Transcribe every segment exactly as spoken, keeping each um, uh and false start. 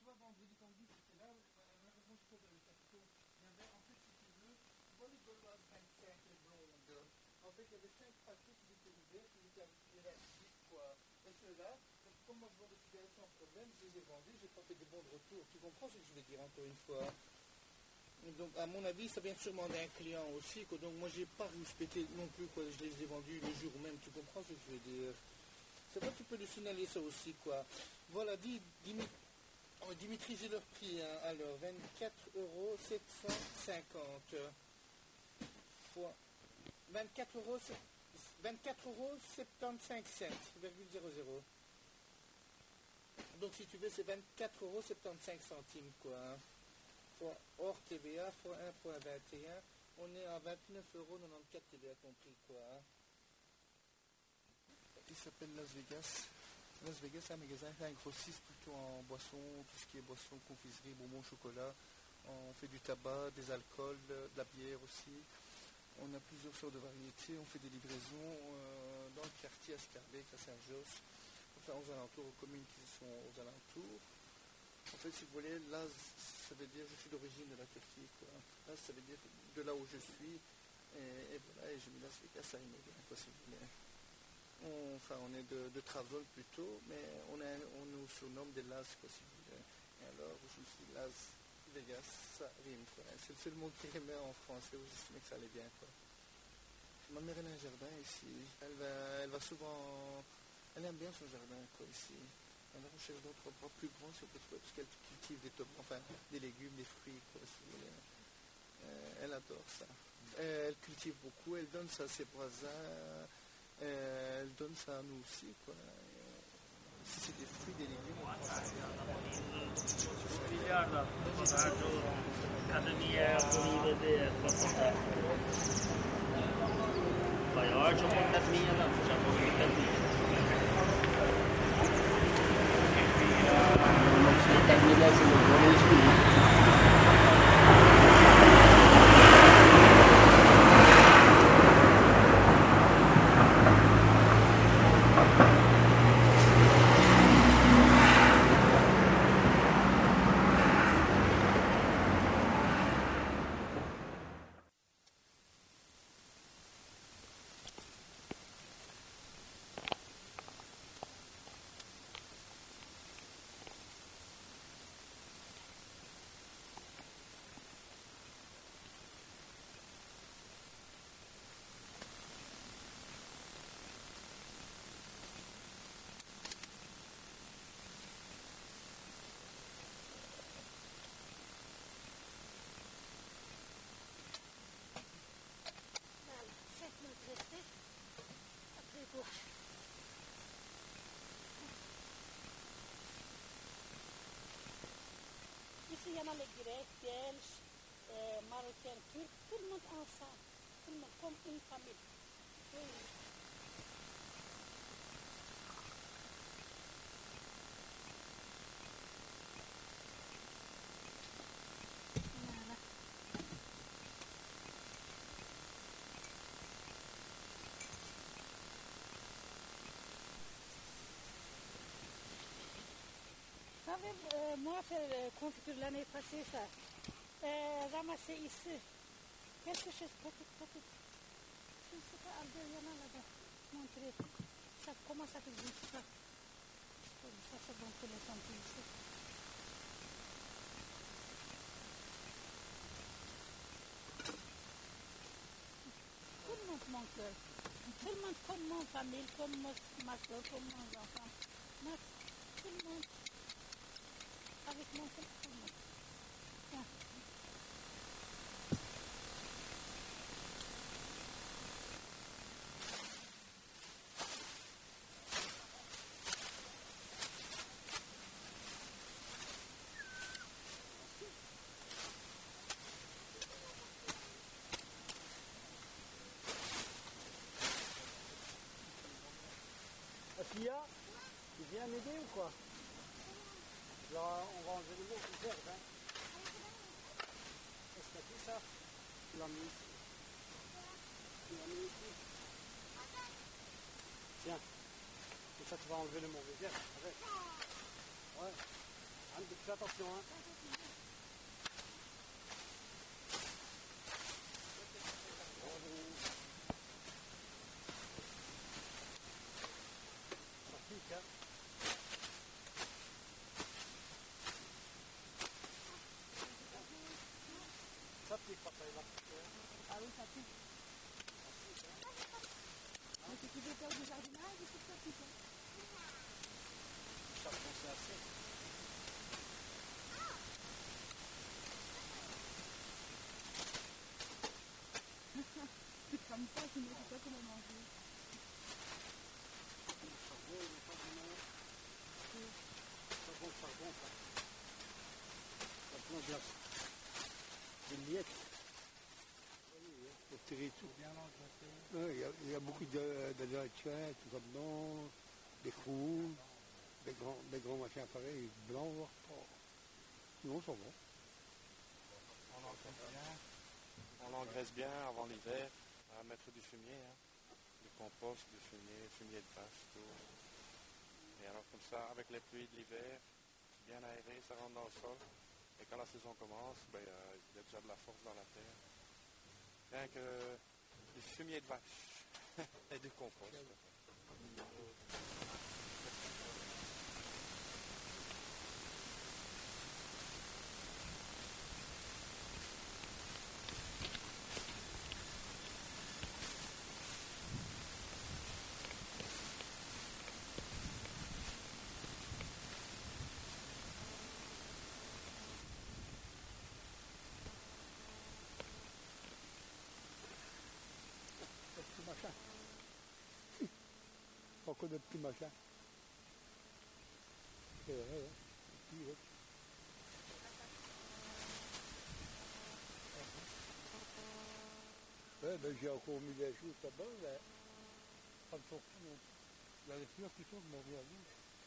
tu vois, vendredi, samedi, c'était là, malheureusement, je trouve dans les capitaux, il y avait, en fait, si tu veux, tu vois les Gauloises vingt-cinq, les blondes. En fait, il y avait cinq paquets qui étaient ouverts, qui étaient il y avait dix, quoi. Et ceux-là, comme moi je vends des cigarettes sans problème, je les ai vendus, j'ai pas fait de bons retours. Tu comprends ce que je veux dire encore une fois? Donc, à mon avis, ça vient sûrement d'un client aussi, quoi. Donc, moi, j'ai pas respecté non plus, quoi. Je les ai vendus le jour même. Tu comprends ce que je veux dire? C'est vrai, tu peux lui signaler ça aussi, quoi. Voilà, dis, Dimitri, oh, Dimitri j'ai leur prix, hein. Alors, vingt-quatre euros sept cent cinquante. Fois vingt-quatre euros, vingt-quatre euros soixante-quinze cents, virgule zéro zéro. Donc, si tu veux, c'est vingt-quatre euros soixante-quinze centimes, quoi. Hein. Fois hors T V A, fois un virgule vingt et un, on est à vingt-neuf euros quatre-vingt-quatorze T V A compris, quoi. Hein. Il s'appelle Las Vegas. Las Vegas, c'est un magasin, c'est un grossiste plutôt en boisson, tout ce qui est boisson, confiserie, bonbons, chocolat. On fait du tabac, des alcools, de la bière aussi. On a plusieurs sortes de variétés, on fait des livraisons euh, dans le quartier à Scarbeck, à Saint-Jos, enfin aux alentours, aux communes qui sont aux alentours. En fait, si vous voulez, là, ça veut dire je suis d'origine de la Turquie, quoi. Là, ça veut dire de là où je suis, et, et voilà, et j'ai mis Las Vegas à Imogen, quoi, si vous voulez. On, enfin, on est de, de Travel plutôt, mais on, a, on nous surnomme des Las, quoi, si vous voulez. Et alors, je suis Las Vegas, ça rime, quoi. C'est le seul mot qui rimait en français, où j'estimais que ça allait bien, quoi. Ma mère, elle a un jardin ici. Elle va, elle va souvent... Elle aime bien son jardin, quoi, ici. Elle recherche d'autres endroits plus grands, si on peut trouver, parce qu'elle cultive des tomates, enfin, des légumes, des fruits, quoi, si vous voulez. Euh, elle adore ça. Euh, elle cultive beaucoup, elle donne ça à ses voisins, euh, elle donne ça à nous aussi, quoi. Si c'est des fruits, des légumes, on prend ça. Bayağı çok tatmin adam, çok tatmin. Ici, il y en a les Grecs, Belges, euh, Marocains, Turcs, tout le monde ensemble, tout le monde comme une famille. Oui. Voilà. Vous savez, euh, moi, faire euh, confiture l'année passée, ça, euh, ramasser ici, quelque chose, peut-être, peut-être, je ne sais pas, Albert, il y en a là-bas, montrer, ça, comment ça fait, je ne sais pas, ça c'est bon pour les santé ici. Tout le monde, mon cœur, tout le monde, comme mon famille, comme ma, ma soeur, comme mon enfant, moi, tout le monde. Avec mon téléphone. Tiens. Afia, tu viens m'aider ou quoi? Là, on va enlever le mot du verbe, hein. Est-ce que tu ça? Tu l'as mis ici. Tu l'as mis ici. Tiens. Et ça, tu vas enlever le mauvais verbe avec. Ouais. Un de fais attention, hein. Ça pique, hein. Ça pique, papa, il va piquer. Ah oui, ça pique. Mais si tu veux faire du jardinage, il faut que ça pique. Hein. Ça fonce assez. C'est comme ça, tu ne sais pas comment manger. Le charbon, il n'est pas vraiment... Ça gonfle, ça gonfle. Ça prend de la... des miettes. Pour tirer tout. Bien l'engraisser. Ouais, Il y, a, il y a beaucoup d'Américains, tout ça dedans, des crous, des grands, des grands machins pareils, blancs, voire pas. Non, ça va. On l'engraisse bien. On l'engraisse bien avant l'hiver, à mettre du fumier, hein. Du compost, du fumier, fumier de vache, tout. Et alors comme ça, avec les pluies de l'hiver, bien aéré, ça rentre dans le sol. Et quand la saison commence, ben, euh, il y a déjà de la force dans la terre. Rien que du fumier de vache et du compost. Des petits machins. Encore de petits machins. C'est vrai, hein. Petits, ouais. Ouais, ben j'ai encore mis des choses là-bas, mais pas de sortie non plus. Il y a les fleurs qui sont, mais rien vu.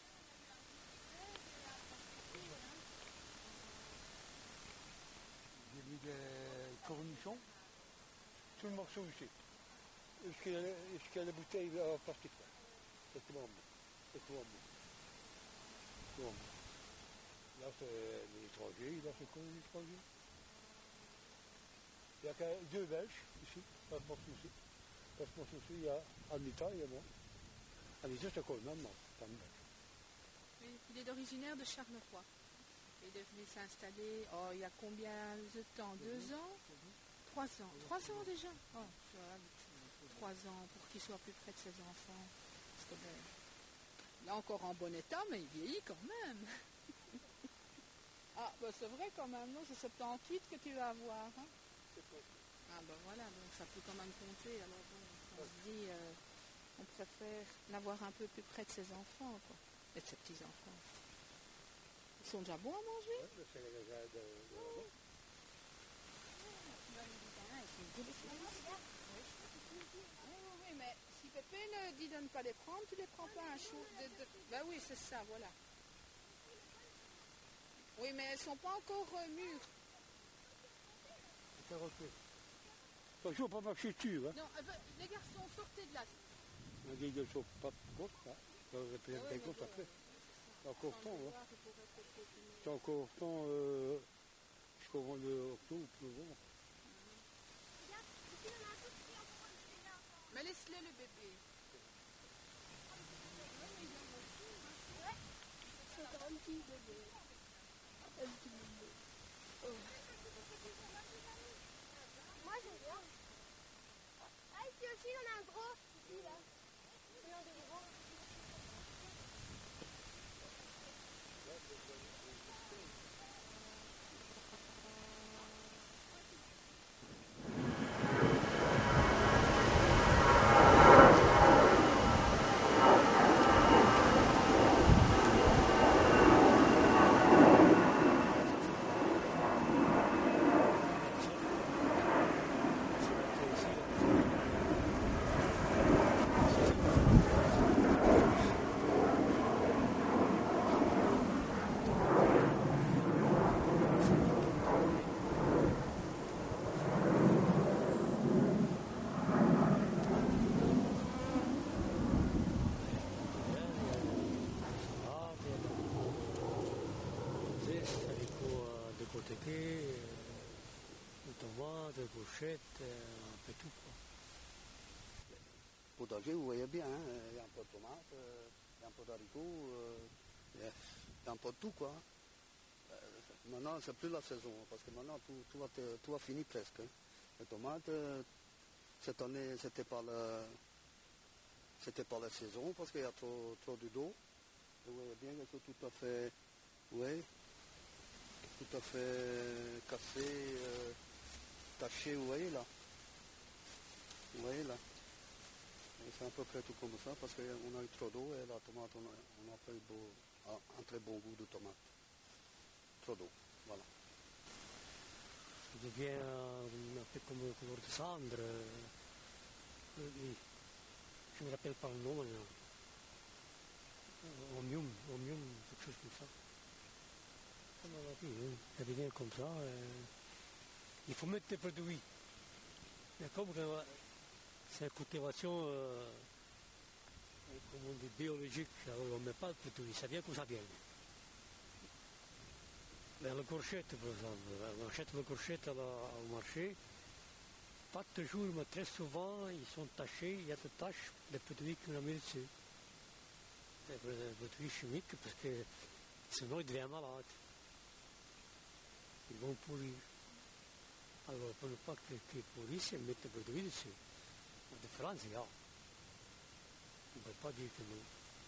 J'ai mis des cornichons, tout le morceau ici. Est-ce qu'il y a, est-ce qu'il y a les bouteilles en plastique là? C'est tout en bout. C'est tout en bout. Tout en bout. Là c'est les étrangers, là c'est quoi les étrangers? Il n'y a que deux Belges ici, pas de morceau ici. Pas de morceau ici, il y a Anita et moi. Anita c'est quoi même, non? Pas une Belge. Oui, il est originaire de Charleroi. Il est venu s'installer, oh, il y a combien de temps? Deux ans? Trois ans. Trois ans déjà? Oh, ça va vite. Trois ans pour qu'il soit plus près de ses enfants. Parce que, ben, il est encore en bon état, mais il vieillit quand même. Ah, ben c'est vrai quand même, non? C'est soixante-dix que tu vas avoir. Hein? Ah, ben voilà, donc ça peut quand même compter. Alors bon, on se dit, euh, on préfère l'avoir un peu plus près de ses enfants, quoi. Et de ses petits-enfants. Ils sont déjà bons à manger? Ouais, c'est les gars de, de Oh. là-bas. Oui, oui, oui, mais si Pépé ne dit de ne pas les prendre, tu les prends pas un chou. De, de... Ben oui, c'est ça, voilà. Oui, mais elles sont pas encore euh, mûres. C'est refait. Attention, pas marcher dessus, hein. Non, euh, ben, les garçons, sortez de là. On dit qu'ils ne sont pas contre, hein. Ça aurait pu Ah être oui, des mais contre bon, après. euh, C'est encore sans temps, le hein. voir, il pourrait peut-être continuer. C'est encore temps euh, jusqu'au mois de octobre, novembre. Mais laisse-les le bébé. C'est un petit bébé. Un petit bébé. Oh. Moi j'aime bien. Ah ici aussi on a un gros. Ici là. Il y en a des gros. C'est hipothèques, des tomates, des courgettes, un peu tout. Quoi. Potager, vous voyez bien, hein, il y a un peu de tomates, euh, il y a un peu d'haricots, euh, il y a- il y a un peu de tout quoi. Euh, maintenant, c'est plus la saison, parce que maintenant tout, tout, a, te- tout a fini presque. hein. Les tomates, euh, cette année, c'était pas la, c'était pas la saison, parce qu'il y a trop, trop de d'eau. Vous voyez bien que c'est tout à fait, oui, tout à fait cassé, euh, taché, vous voyez là. Vous voyez là. Et c'est à peu près tout comme ça parce qu'on a eu trop d'eau et la tomate, on n'a pas eu beau, un très bon goût de tomate. Trop d'eau, voilà. Ça devient euh, un peu comme le couleur de cendre. euh, euh, je ne me rappelle pas le nom maintenant. Euh, Omium, omium, quelque chose comme ça. Ça m'a dit, oui. Ça devient comme ça. euh, il faut mettre des produits. Mais comme euh, c'est une cultivation, euh, comme on dit, biologique, alors on ne met pas de produits, ça vient comme ça vient. Mais la courgette, par exemple, on achète la courgette à la- au marché, pas toujours, mais très souvent, ils sont tachés, il y a des taches, des produits qu'on a mis dessus. Des produits chimiques, parce que sinon ils deviennent malades. Ils vont pourrir. Alors, pour ne pas qu'ils pourrissent, ils mettent des produits dessus. La différence, il y a. On ne peut pas dire que non.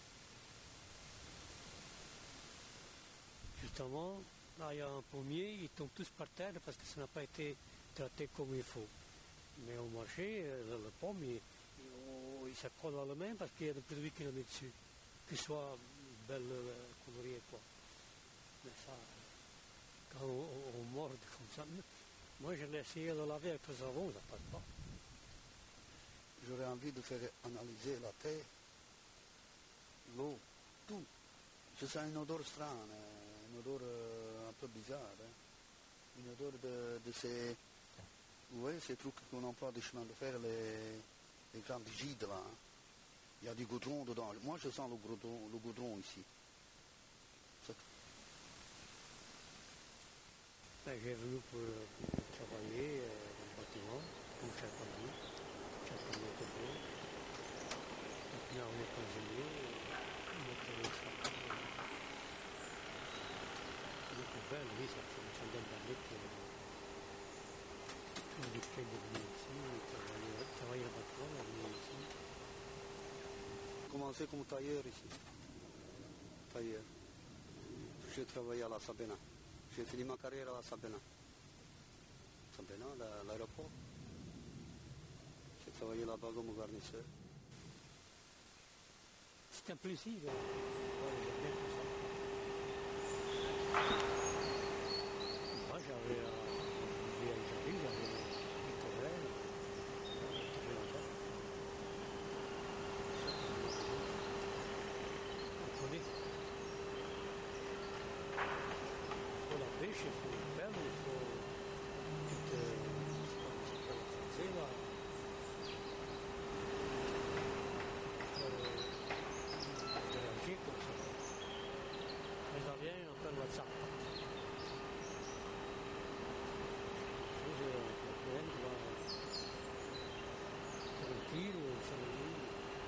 Justement, là, il y a un pommier, ils tombent tous par terre parce que ça n'a pas été traité comme il faut. Mais au marché, le, le pomme, il, il, il se colle à la main parce qu'il y a des produits qu'il a mis dessus. Qu'il soit belle euh, colorier, quoi. Mais ça, quand on, on, on mord comme ça, moi je l'ai essayé de laver avec le savon, ça passe pas. J'aurais envie de faire analyser la terre, l'eau, tout. Je sens une odeur strane, une odeur euh, un peu bizarre. hein. Une odeur de, de ces, vous voyez, ces trucs qu'on emploie des chemins de fer, les, les grandes gîtes là. hein. Il y a du goudron dedans. Moi je sens le goudron, le goudron ici. C'est- Ben, j'ai venu pour, pour travailler euh, dans le bâtiment, comme charpentier. Charpentier de beau. Maintenant on est ingénieur, on est travaillé ça. On est couvert, oui, ça fait une centaine d'années que tout le week-end est venu ici, travailler dans le bâtiment, on est venu ici. J'ai commencé comme tailleur ici. Tailleur. J'ai travaillé à la Sabena. J'ai fini ma carrière à la Sabena. Sabena, la- l'aéroport. J'ai travaillé là-bas comme garnisseur. C'est un plaisir. euh, voir les jardins comme ça. Moi, j'avais euh, vu à Italie, j'avais une carrière, ça fait longtemps. On connaît. Il faut la pêche, il faut le perdre, il faut tout, euh, je sais pas comment ça s'appelle en français, là. Interagir comme ça. Les Italiens on appelle la zappa. Così la prendo, va per un tiro, un salino.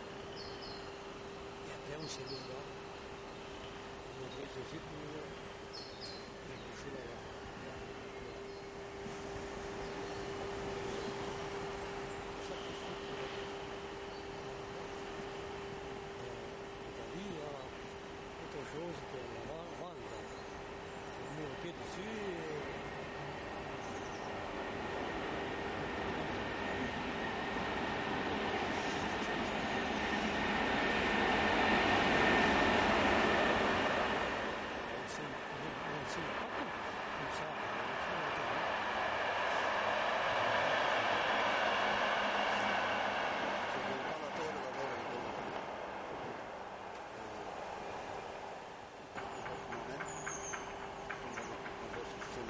E abbiamo un cellulare. Una presa così pure. E così la va. L'Italie a autre chose que la vente. On met le pied dessus et on sait- on sait pas tout comme ça. Je ne veux pas la terre là-bas. Moi-même, on va se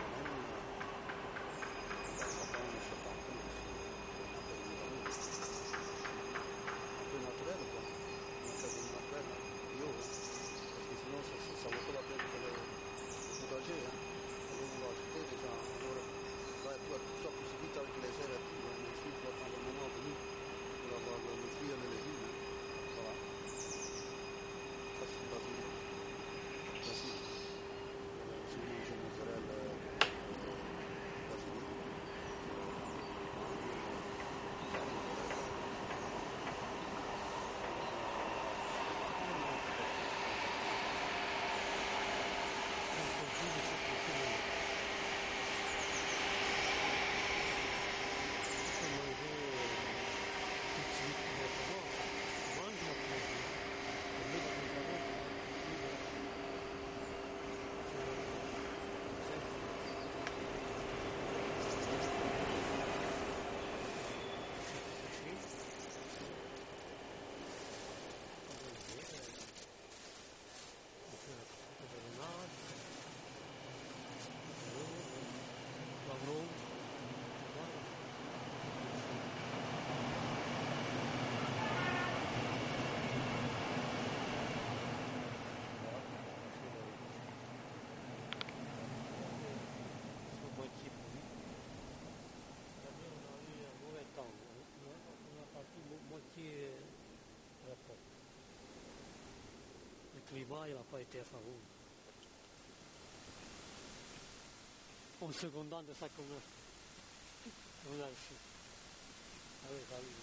là, il n'a pas été à Faro. En secondant de ça qu'on a, on a reçu. Ah oui, ça oui.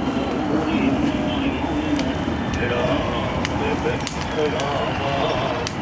Hello,